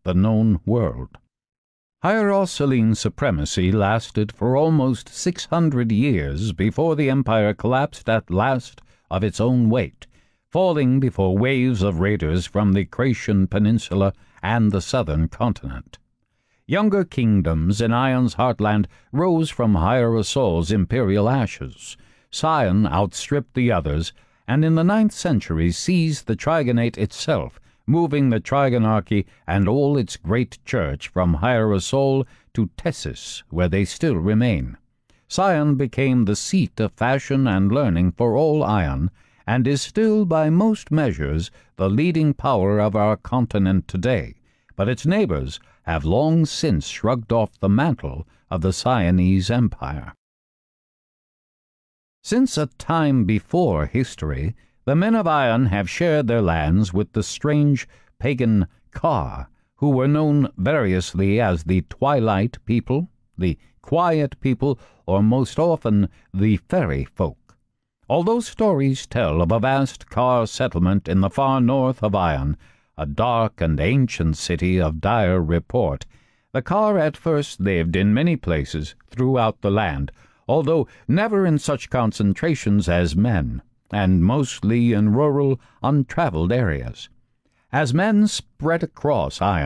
the known world. Hierosoline supremacy lasted for almost 600 years before the empire collapsed at last of its own weight, falling before waves of raiders from the Thracian peninsula and the southern continent. Younger kingdoms in Ion's heartland rose from Hierosol's imperial ashes. Sion outstripped the others, and in the 9th century seized the Trigonate itself, moving the Trigonarchy and all its great church from Hierosol to Tessis, where they still remain. Sion became the seat of fashion and learning for all Ion, and is still by most measures the leading power of our continent today, but its neighbors have long since shrugged off the mantle of the Sionese Empire. Since a time before history, the men of Ion have shared their lands with the strange pagan Ka, who were known variously as the Twilight People, the Quiet People, or most often the Fairy Folk. Although stories tell of a vast Ka settlement in the far north of Ion, a dark and ancient city of dire report, the Ka at first lived in many places throughout the land, although never in such concentrations as men, and mostly in rural, untraveled areas. As men spread across Ion,